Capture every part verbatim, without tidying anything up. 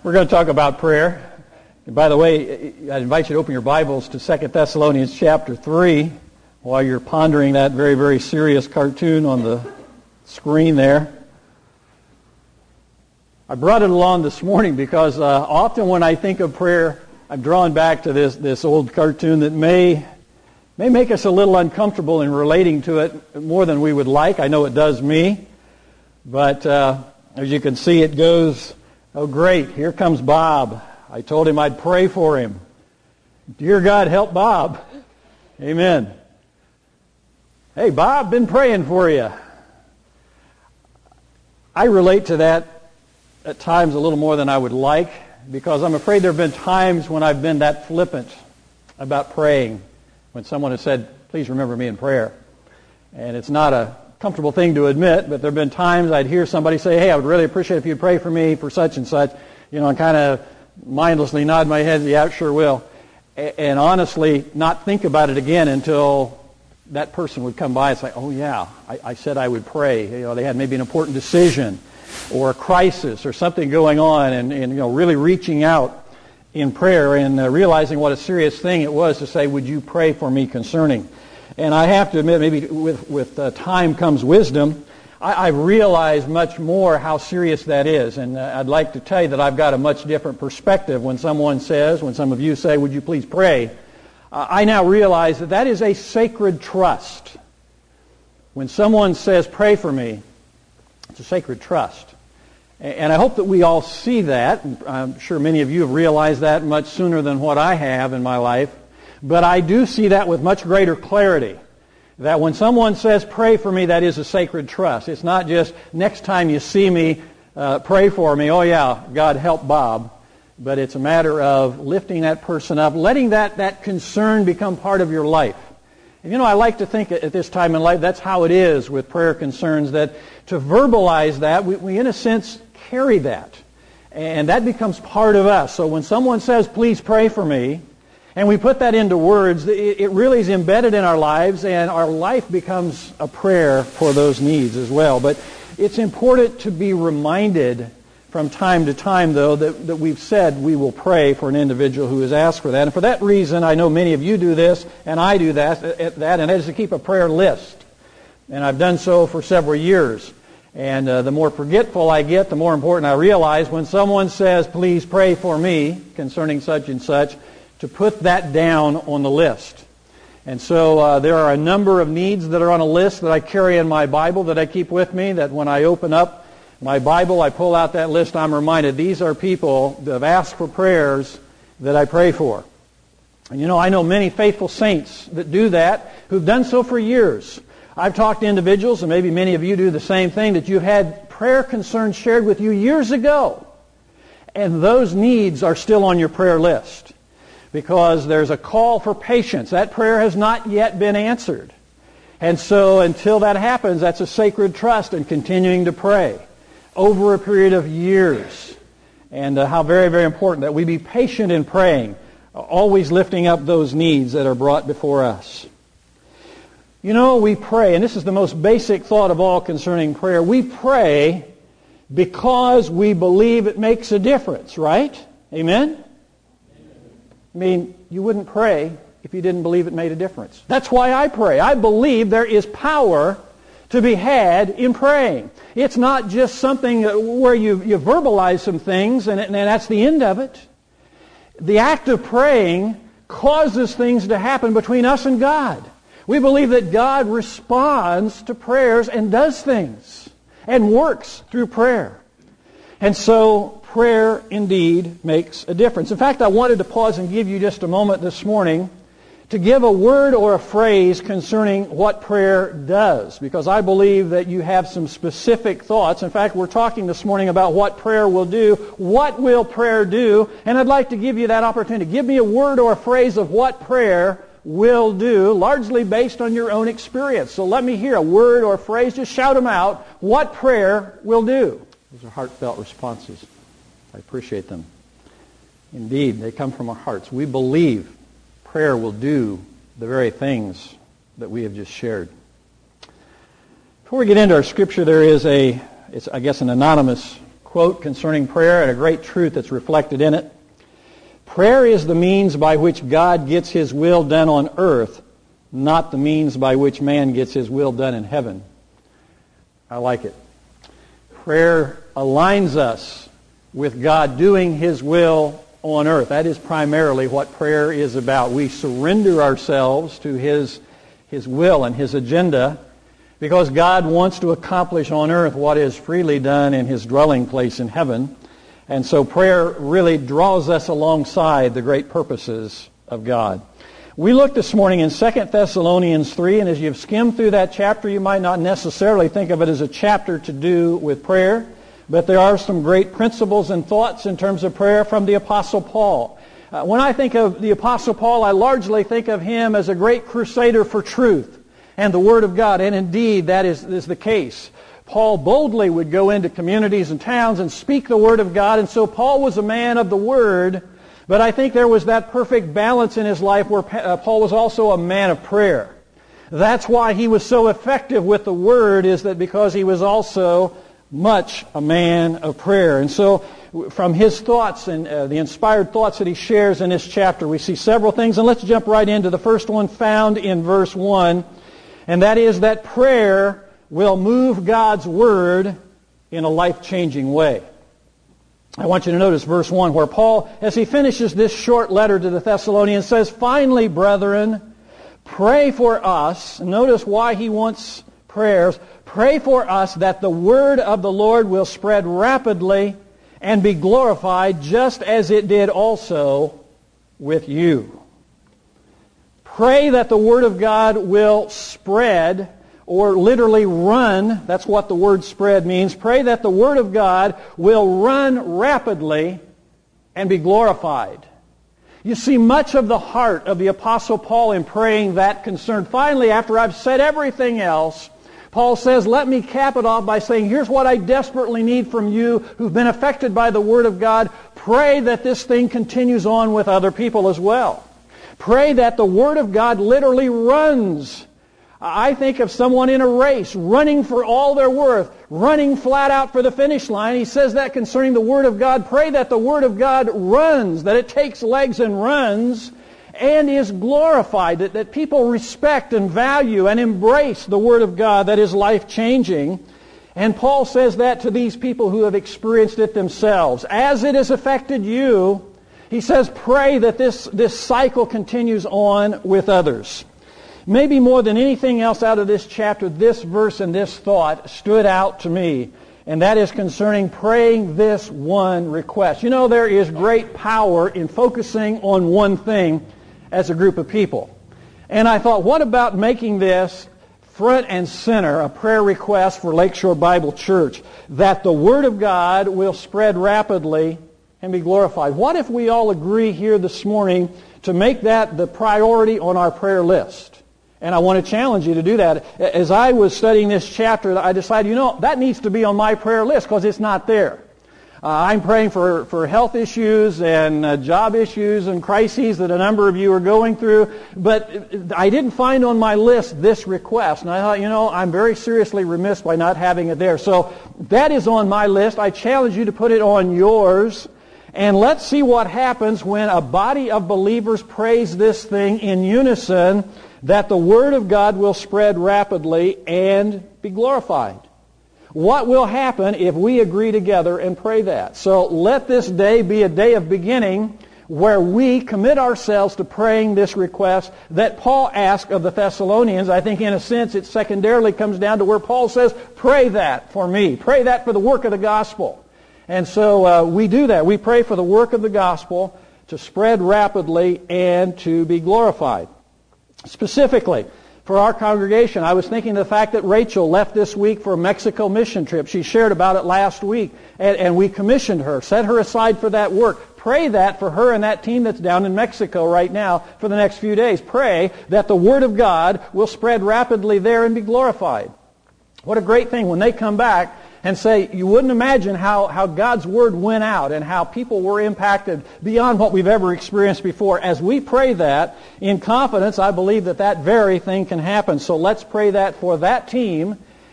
We're going to talk about prayer. And by the way, I invite you to open your Bibles to Second Thessalonians chapter three while you're pondering that very, very serious cartoon on the screen there. I brought it along this morning because uh, often when I think of prayer, I'm drawn back to this, this old cartoon that may, may make us a little uncomfortable in relating to it more than we would like. I know it does me. But uh, as you can see, it goes, oh great, here comes Bob. I told him I'd pray for him. Dear God, help Bob. Amen. Hey, Bob, been praying for you. I relate to that at times a little more than I would like, because I'm afraid there have been times when I've been that flippant about praying, when someone has said, please remember me in prayer. And it's not a comfortable thing to admit, but there have been times I'd hear somebody say, hey, I would really appreciate it if you'd pray for me for such and such, you know, and kind of mindlessly nod my head, yeah, sure will, and honestly not think about it again until that person would come by and say, oh yeah, I, I said I would pray. You know, they had maybe an important decision or a crisis or something going on, and, and you know, really reaching out in prayer and uh, realizing what a serious thing it was to say, would you pray for me concerning? And I have to admit, maybe with, with uh, time comes wisdom. I, I've realized much more how serious that is. And uh, I'd like to tell you that I've got a much different perspective when someone says, when some of you say, would you please pray? Uh, I now realize that that is a sacred trust. When someone says, pray for me, it's a sacred trust. And, and I hope that we all see that. I'm sure many of you have realized that much sooner than what I have in my life. But I do see that with much greater clarity, that when someone says, pray for me, that is a sacred trust. It's not just, next time you see me, uh, pray for me, oh yeah, God help Bob. But it's a matter of lifting that person up, letting that, that concern become part of your life. And you know, I like to think at this time in life, that's how it is with prayer concerns, that to verbalize that, we, we in a sense carry that. And that becomes part of us. So when someone says, please pray for me, and we put that into words, it really is embedded in our lives, and our life becomes a prayer for those needs as well. But it's important to be reminded from time to time, though, that, that we've said we will pray for an individual who has asked for that. And for that reason, I know many of you do this, and I do that, that and that is to keep a prayer list. And I've done so for several years. And uh, the more forgetful I get, the more important I realize when someone says, please pray for me concerning such and such, to put that down on the list. And so uh, there are a number of needs that are on a list that I carry in my Bible that I keep with me, that when I open up my Bible, I pull out that list, I'm reminded these are people that have asked for prayers that I pray for. And you know, I know many faithful saints that do that, who've done so for years. I've talked to individuals, and maybe many of you do the same thing, that you've had prayer concerns shared with you years ago. And those needs are still on your prayer list, because there's a call for patience. That prayer has not yet been answered. And so until that happens, that's a sacred trust in continuing to pray over a period of years. And uh, how very, very important that we be patient in praying, always lifting up those needs that are brought before us. You know, we pray, and this is the most basic thought of all concerning prayer. We pray because we believe it makes a difference, right? Amen? I mean, you wouldn't pray if you didn't believe it made a difference. That's why I pray. I believe there is power to be had in praying. It's not just something where you, you verbalize some things and, and that's the end of it. The act of praying causes things to happen between us and God. We believe that God responds to prayers and does things and works through prayer. And so prayer indeed makes a difference. In fact, I wanted to pause and give you just a moment this morning to give a word or a phrase concerning what prayer does, because I believe that you have some specific thoughts. In fact, we're talking this morning about what prayer will do. What will prayer do? And I'd like to give you that opportunity. Give me a word or a phrase of what prayer will do, largely based on your own experience. So let me hear a word or a phrase. Just shout them out. What prayer will do? Those are heartfelt responses. I appreciate them. Indeed, they come from our hearts. We believe prayer will do the very things that we have just shared. Before we get into our scripture, there is a, it's I guess an anonymous quote concerning prayer and a great truth that's reflected in it. Prayer is the means by which God gets His will done on earth, not the means by which man gets his will done in heaven. I like it. Prayer aligns us with God doing His will on earth. That is primarily what prayer is about. We surrender ourselves to His, His will and His agenda because God wants to accomplish on earth what is freely done in His dwelling place in heaven. And so prayer really draws us alongside the great purposes of God. We looked this morning in Second Thessalonians three, and as you've skimmed through that chapter, you might not necessarily think of it as a chapter to do with prayer, but there are some great principles and thoughts in terms of prayer from the Apostle Paul. Uh, when I think of the Apostle Paul, I largely think of him as a great crusader for truth and the Word of God, and indeed that is, is the case. Paul boldly would go into communities and towns and speak the Word of God, and so Paul was a man of the Word. But I think there was that perfect balance in his life where Paul was also a man of prayer. That's why he was so effective with the Word, is that because he was also much a man of prayer. And so from his thoughts and uh, the inspired thoughts that he shares in this chapter, we see several things. And let's jump right into the first one found in verse one. And that is that prayer will move God's Word in a life-changing way. I want you to notice verse one where Paul, as he finishes this short letter to the Thessalonians, says, "Finally, brethren, pray for us." Notice why he wants prayers. "Pray for us that the word of the Lord will spread rapidly and be glorified, just as it did also with you." Pray that the word of God will spread, or literally run. That's what the word spread means. Pray that the Word of God will run rapidly and be glorified. You see, much of the heart of the Apostle Paul in praying that concern. Finally, after I've said everything else, Paul says, let me cap it off by saying, here's what I desperately need from you who've been affected by the Word of God. Pray that this thing continues on with other people as well. Pray that the Word of God literally runs. I think of someone in a race, running for all they're worth, running flat out for the finish line. He says that concerning the Word of God. Pray that the Word of God runs, that it takes legs and runs, and is glorified, that, that people respect and value and embrace the Word of God that is life-changing. And Paul says that to these people who have experienced it themselves. As it has affected you, he says, pray that this, this cycle continues on with others. Maybe more than anything else out of this chapter, this verse and this thought stood out to me, and that is concerning praying this one request. You know, there is great power in focusing on one thing as a group of people. And I thought, what about making this front and center, a prayer request for Lakeshore Bible Church, that the Word of God will spread rapidly and be glorified? What if we all agree here this morning to make that the priority on our prayer list? And I want to challenge you to do that. As I was studying this chapter, I decided, you know, that needs to be on my prayer list because it's not there. Uh, I'm praying for, for health issues and uh, job issues and crises that a number of you are going through. But I didn't find on my list this request. And I thought, you know, I'm very seriously remiss by not having it there. So that is on my list. I challenge you to put it on yours. And let's see what happens when a body of believers prays this thing in unison, that the Word of God will spread rapidly and be glorified. What will happen if we agree together and pray that? So let this day be a day of beginning where we commit ourselves to praying this request that Paul asked of the Thessalonians. I think in a sense it secondarily comes down to where Paul says, pray that for me. Pray that for the work of the gospel. And so uh, we do that. We pray for the work of the gospel to spread rapidly and to be glorified. Specifically, for our congregation, I was thinking of the fact that Rachel left this week for a Mexico mission trip. She shared about it last week, and, and we commissioned her, set her aside for that work. Pray that for her and that team that's down in Mexico right now for the next few days. Pray that the Word of God will spread rapidly there and be glorified. What a great thing when they come back and say, you wouldn't imagine how, how God's Word went out and how people were impacted beyond what we've ever experienced before. As we pray that in confidence, I believe that that very thing can happen. So let's pray that for that team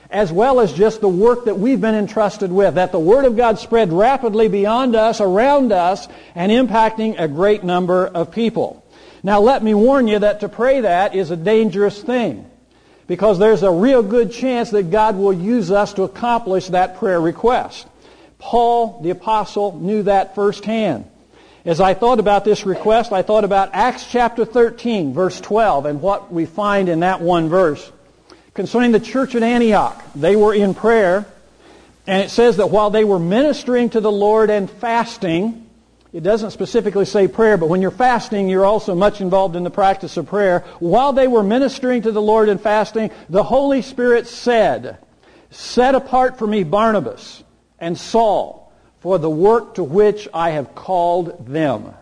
as well as just the work that we've been entrusted with, that the Word of God spread rapidly beyond us, around us, and impacting a great number of people. Now let me warn you that to pray that is a dangerous thing, because there's a real good chance that God will use us to accomplish that prayer request. Paul, the apostle, knew that firsthand. As I thought about this request, I thought about Acts chapter thirteen, verse twelve, and what we find in that one verse. Concerning the church at Antioch, they were in prayer, and it says that while they were ministering to the Lord and fasting, it doesn't specifically say prayer, but when you're fasting, you're also much involved in the practice of prayer. While they were ministering to the Lord and fasting, the Holy Spirit said, "Set apart for me Barnabas and Saul for the work to which I have called them."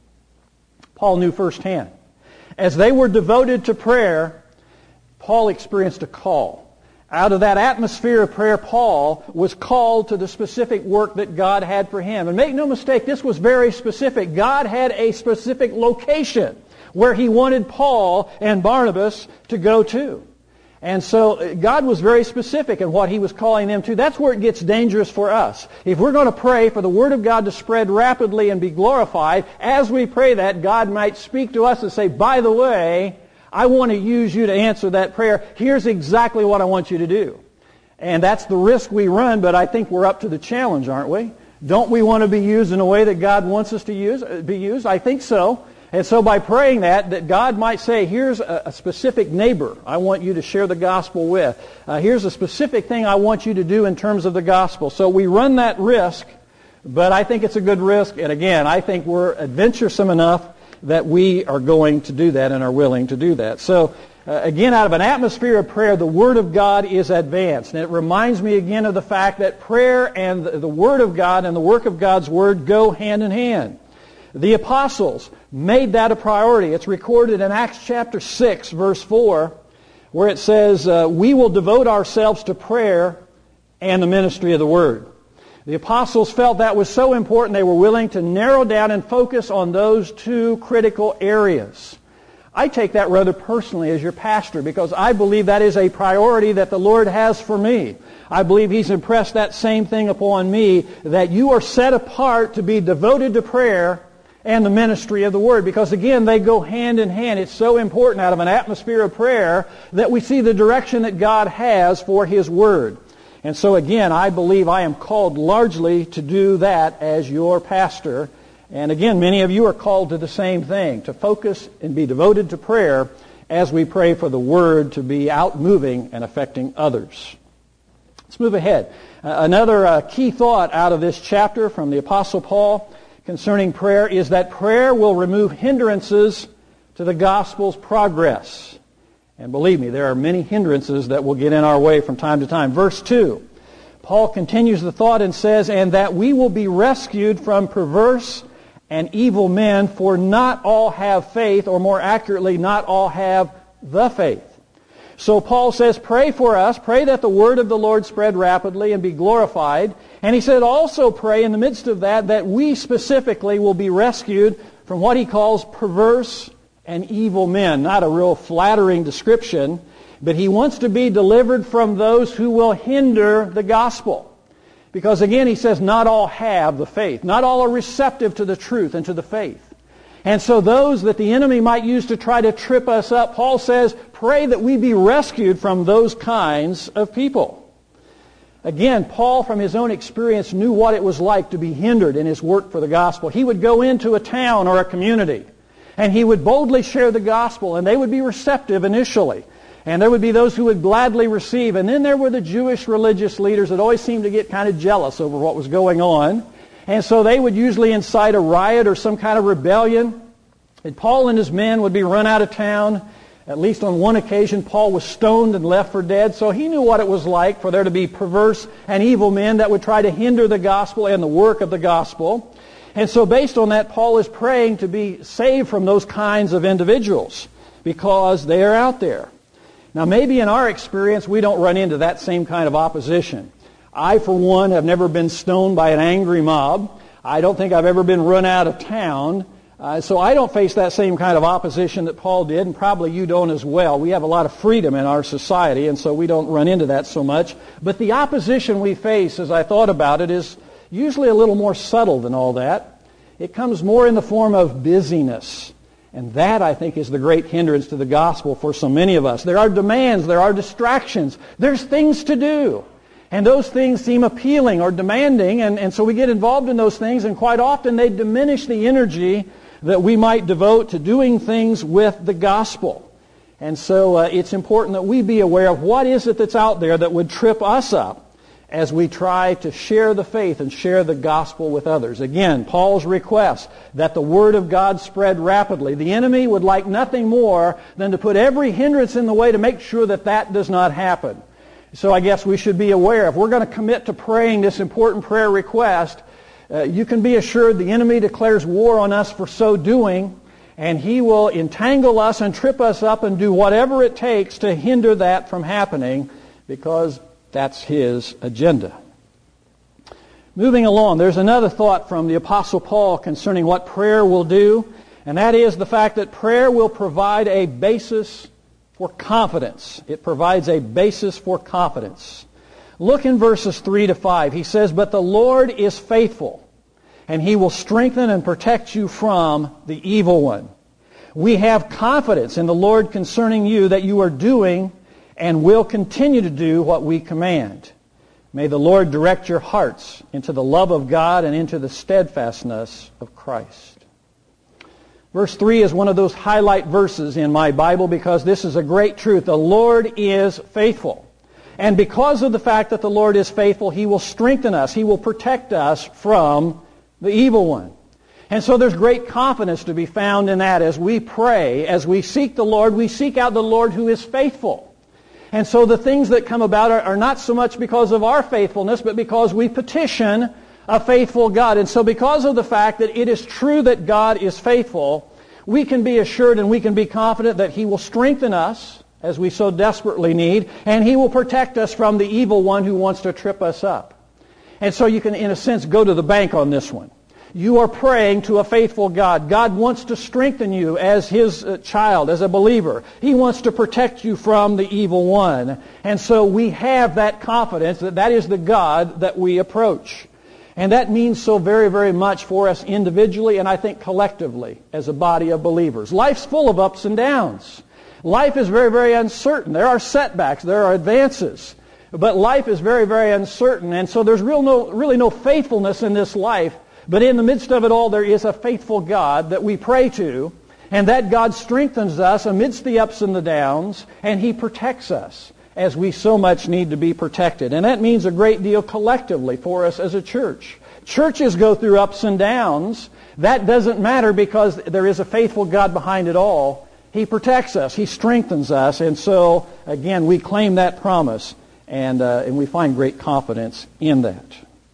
Paul knew firsthand. As they were devoted to prayer, Paul experienced a call. Out of that atmosphere of prayer, Paul was called to the specific work that God had for him. And make no mistake, this was very specific. God had a specific location where He wanted Paul and Barnabas to go to. And so God was very specific in what He was calling them to. That's where it gets dangerous for us. If we're going to pray for the Word of God to spread rapidly and be glorified, as we pray that, God might speak to us and say, "By the way, I want to use you to answer that prayer. Here's exactly what I want you to do." And that's the risk we run, but I think we're up to the challenge, aren't we? Don't we want to be used in a way that God wants us to use, be used? I think so. And so by praying that, that God might say, here's a, a specific neighbor I want you to share the gospel with. Uh, here's a specific thing I want you to do in terms of the gospel. So we run that risk, but I think it's a good risk. And again, I think we're adventuresome enough that we are going to do that and are willing to do that. So uh, again, out of an atmosphere of prayer, the Word of God is advanced. And it reminds me again of the fact that prayer and the, the Word of God and the work of God's Word go hand in hand. The apostles made that a priority. It's recorded in Acts chapter six, verse four, where it says, uh, "We will devote ourselves to prayer and the ministry of the Word." The apostles felt that was so important they were willing to narrow down and focus on those two critical areas. I take that rather personally as your pastor, because I believe that is a priority that the Lord has for me. I believe He's impressed that same thing upon me, that you are set apart to be devoted to prayer and the ministry of the Word, because again, they go hand in hand. It's so important out of an atmosphere of prayer that we see the direction that God has for His Word. And so again, I believe I am called largely to do that as your pastor. And again, many of you are called to the same thing, to focus and be devoted to prayer as we pray for the Word to be out moving and affecting others. Let's move ahead. Uh, another uh, key thought out of this chapter from the Apostle Paul concerning prayer is that prayer will remove hindrances to the gospel's progress. And believe me, there are many hindrances that will get in our way from time to time. Verse two, Paul continues the thought and says, "And that we will be rescued from perverse and evil men, for not all have faith," or more accurately, not all have the faith. So Paul says, pray for us, pray that the word of the Lord spread rapidly and be glorified. And he said also pray in the midst of that, that we specifically will be rescued from what he calls perverse and evil men. Not a real flattering description, but he wants to be delivered from those who will hinder the gospel. Because again, he says, not all have the faith. Not all are receptive to the truth and to the faith. And so those that the enemy might use to try to trip us up, Paul says, pray that we be rescued from those kinds of people. Again, Paul, from his own experience, knew what it was like to be hindered in his work for the gospel. He would go into a town or a community, and he would boldly share the gospel, and they would be receptive initially. And there would be those who would gladly receive. And then there were the Jewish religious leaders that always seemed to get kind of jealous over what was going on. And so they would usually incite a riot or some kind of rebellion. And Paul and his men would be run out of town. At least on one occasion, Paul was stoned and left for dead. So he knew what it was like for there to be perverse and evil men that would try to hinder the gospel and the work of the gospel. And so based on that, Paul is praying to be saved from those kinds of individuals because they are out there. Now maybe in our experience, we don't run into that same kind of opposition. I, for one, have never been stoned by an angry mob. I don't think I've ever been run out of town. Uh, Uh, so I don't face that same kind of opposition that Paul did, and probably you don't as well. We have a lot of freedom in our society, and so we don't run into that so much. But the opposition we face, as I thought about it, is usually a little more subtle than all that. It comes more in the form of busyness. And that, I think, is the great hindrance to the gospel for so many of us. There are demands, there are distractions, there's things to do. And those things seem appealing or demanding, and, and so we get involved in those things, and quite often they diminish the energy that we might devote to doing things with the gospel. And so uh, it's important that we be aware of what is it that's out there that would trip us up as we try to share the faith and share the gospel with others. Again, Paul's request that the Word of God spread rapidly. The enemy would like nothing more than to put every hindrance in the way to make sure that that does not happen. So I guess we should be aware, if we're going to commit to praying this important prayer request, uh, you can be assured the enemy declares war on us for so doing, and he will entangle us and trip us up and do whatever it takes to hinder that from happening, because that's his agenda. Moving along, there's another thought from the Apostle Paul concerning what prayer will do, and that is the fact that prayer will provide a basis for confidence. It provides a basis for confidence. Look in verses three to five. He says, "But the Lord is faithful, and He will strengthen and protect you from the evil one. We have confidence in the Lord concerning you that you are doing and will continue to do what we command. May the Lord direct your hearts into the love of God and into the steadfastness of Christ." Verse three is one of those highlight verses in my Bible because this is a great truth. The Lord is faithful. And because of the fact that the Lord is faithful, He will strengthen us. He will protect us from the evil one. And so there's great confidence to be found in that as we pray, as we seek the Lord, we seek out the Lord who is faithful. And so the things that come about are, are not so much because of our faithfulness, but because we petition a faithful God. And so because of the fact that it is true that God is faithful, we can be assured and we can be confident that He will strengthen us as we so desperately need, and He will protect us from the evil one who wants to trip us up. And so you can, in a sense, go to the bank on this one. You are praying to a faithful God. God wants to strengthen you as His child, as a believer. He wants to protect you from the evil one. And so we have that confidence that that is the God that we approach. And that means so very, very much for us individually and I think collectively as a body of believers. Life's full of ups and downs. Life is very, very uncertain. There are setbacks. There are advances. But life is very, very uncertain. And so there's real no, really no faithfulness in this life. But in the midst of it all, there is a faithful God that we pray to. And that God strengthens us amidst the ups and the downs. And He protects us as we so much need to be protected. And that means a great deal collectively for us as a church. Churches go through ups and downs. That doesn't matter because there is a faithful God behind it all. He protects us. He strengthens us. And so, again, we claim that promise. And, uh, and we find great confidence in that.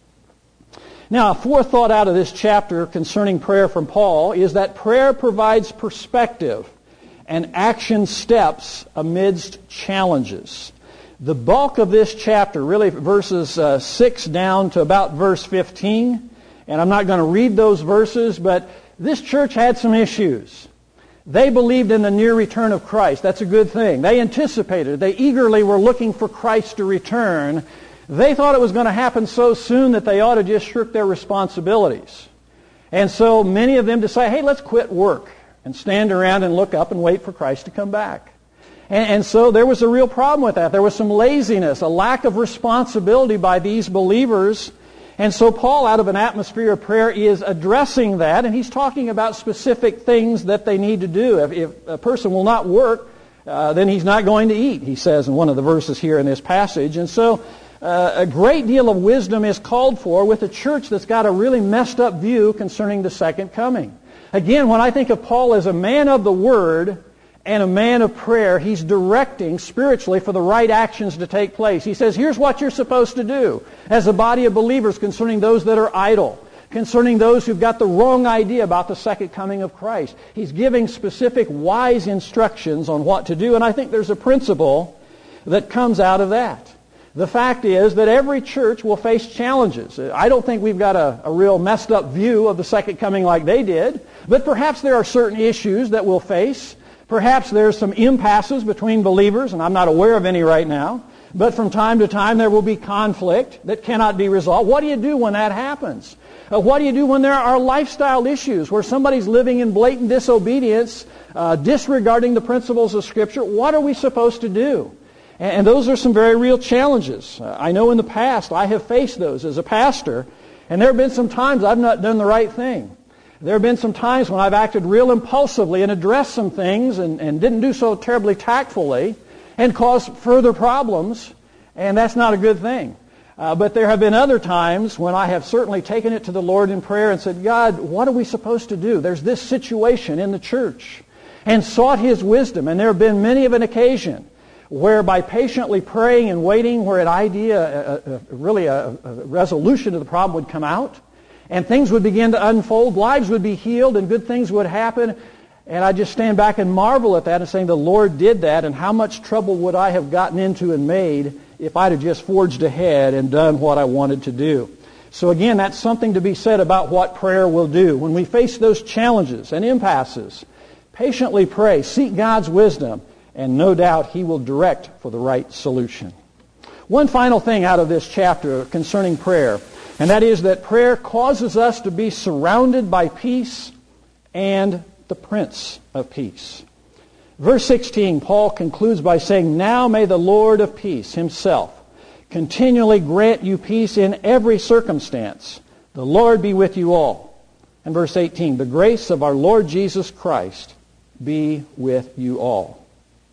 Now, a fourth thought out of this chapter concerning prayer from Paul is that prayer provides perspective and action steps amidst challenges. The bulk of this chapter, really verses uh, six down to about verse fifteen, and I'm not going to read those verses, but this church had some issues. They believed in the near return of Christ. That's a good thing. They anticipated. They eagerly were looking for Christ to return. They thought it was going to happen so soon that they ought to just shirk their responsibilities. And so many of them decided, hey, let's quit work and stand around and look up and wait for Christ to come back. And, and so there was a real problem with that. There was some laziness, a lack of responsibility by these believers. And so Paul, out of an atmosphere of prayer, is addressing that, and he's talking about specific things that they need to do. If, if a person will not work, uh, then he's not going to eat, he says in one of the verses here in this passage. And so uh, a great deal of wisdom is called for with a church that's got a really messed up view concerning the second coming. Again, when I think of Paul as a man of the Word and a man of prayer, he's directing spiritually for the right actions to take place. He says, here's what you're supposed to do as a body of believers concerning those that are idle, concerning those who've got the wrong idea about the second coming of Christ. He's giving specific wise instructions on what to do, and I think there's a principle that comes out of that. The fact is that every church will face challenges. I don't think we've got a, a real messed up view of the second coming like they did, but perhaps there are certain issues that we'll face. Perhaps there's some impasses between believers, and I'm not aware of any right now. But from time to time there will be conflict that cannot be resolved. What do you do when that happens? Uh, what do you do when there are lifestyle issues where somebody's living in blatant disobedience, uh, disregarding the principles of Scripture? What are we supposed to do? And, and those are some very real challenges. Uh, I know in the past I have faced those as a pastor, and there have been some times I've not done the right thing. There have been some times when I've acted real impulsively and addressed some things and, and didn't do so terribly tactfully and caused further problems, and that's not a good thing. Uh, but there have been other times when I have certainly taken it to the Lord in prayer and said, God, what are we supposed to do? There's this situation in the church, and sought His wisdom. And there have been many of an occasion where by patiently praying and waiting where an idea, a, a, really a, a resolution to the problem would come out, and things would begin to unfold, lives would be healed, and good things would happen. And I just stand back and marvel at that and saying, the Lord did that, and how much trouble would I have gotten into and made if I'd have just forged ahead and done what I wanted to do. So again, that's something to be said about what prayer will do. When we face those challenges and impasses, patiently pray, seek God's wisdom, and no doubt He will direct for the right solution. One final thing out of this chapter concerning prayer, and that is that prayer causes us to be surrounded by peace and the Prince of Peace. Verse sixteen, Paul concludes by saying, now may the Lord of peace Himself continually grant you peace in every circumstance. The Lord be with you all. And verse eighteen, the grace of our Lord Jesus Christ be with you all.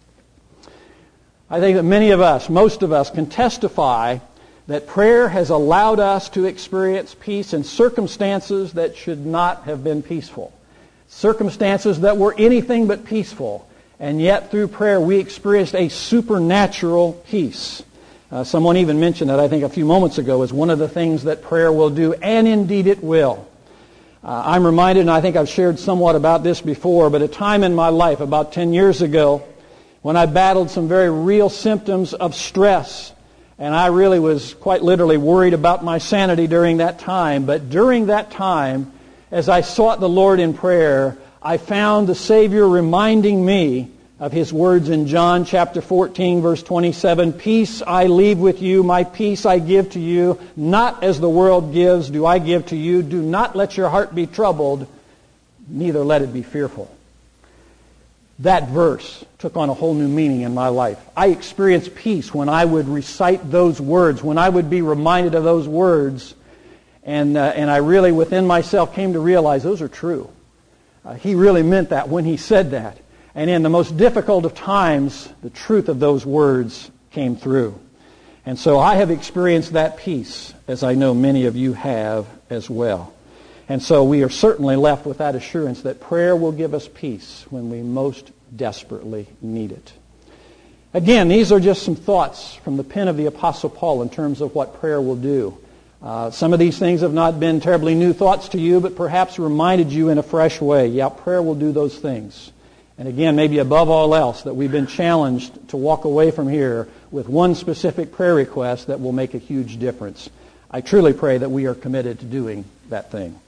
I think that many of us, most of us, can testify that prayer has allowed us to experience peace in circumstances that should not have been peaceful. Circumstances that were anything but peaceful. And yet through prayer we experienced a supernatural peace. Uh, someone even mentioned that I think a few moments ago as one of the things that prayer will do, and indeed it will. Uh, I'm reminded, and I think I've shared somewhat about this before, but a time in my life about ten years ago when I battled some very real symptoms of stress. And I really was quite literally worried about my sanity during that time. But during that time, as I sought the Lord in prayer, I found the Savior reminding me of His words in John chapter fourteen, verse twenty-seven, peace I leave with you, my peace I give to you, not as the world gives do I give to you. Do not let your heart be troubled, neither let it be fearful. That verse took on a whole new meaning in my life. I experienced peace when I would recite those words, when I would be reminded of those words, and uh, and I really within myself came to realize those are true. Uh, he really meant that when He said that. And in the most difficult of times, the truth of those words came through. And so I have experienced that peace, as I know many of you have as well. And so we are certainly left with that assurance that prayer will give us peace when we most desperately need it. Again, these are just some thoughts from the pen of the Apostle Paul in terms of what prayer will do. Uh, some of these things have not been terribly new thoughts to you, but perhaps reminded you in a fresh way. Yeah, prayer will do those things. And again, maybe above all else, that we've been challenged to walk away from here with one specific prayer request that will make a huge difference. I truly pray that we are committed to doing that thing.